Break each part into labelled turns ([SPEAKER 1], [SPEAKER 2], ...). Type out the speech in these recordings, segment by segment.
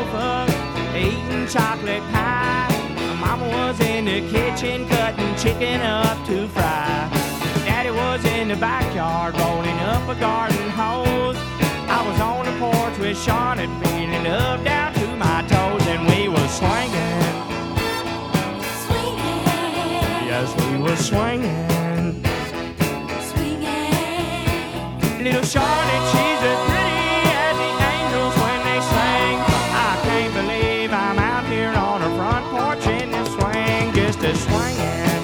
[SPEAKER 1] sofa eating chocolate pie. Mama was in the kitchen cutting chicken up to fry. Daddy was in the backyard rolling up a garden hose. I was on the porch with Charlotte feeling up down to my toes, and we was swinging. Yes, we was swinging. Little Charlotte, she's as pretty as the angels when they sing. I can't believe I'm out here on her front porch in the swing, just a swinging.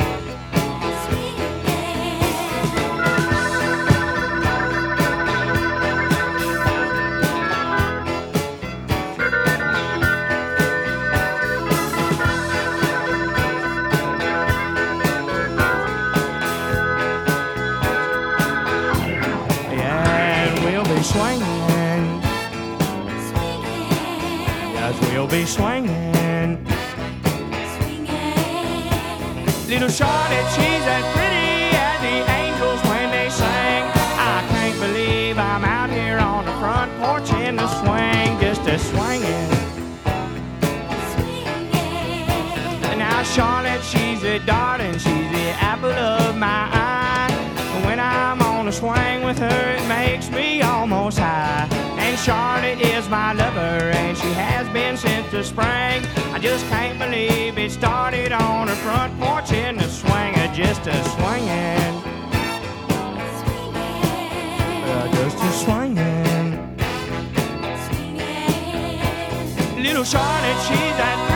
[SPEAKER 1] Swinging. Yes, we'll be swinging. Little Charlotte, she's as pretty as the angels when they sing. I can't believe I'm out here on the front porch in the swing, just a swinging. Now Charlotte, she's a darling, she's the apple of my eye. When I'm on a swing with her, it makes me almost high. And Charlotte is my lover, and she has been since the spring. I just can't believe it started on her front porch in the swing, just a swinging. Just a swinging. Little Charlotte, she's that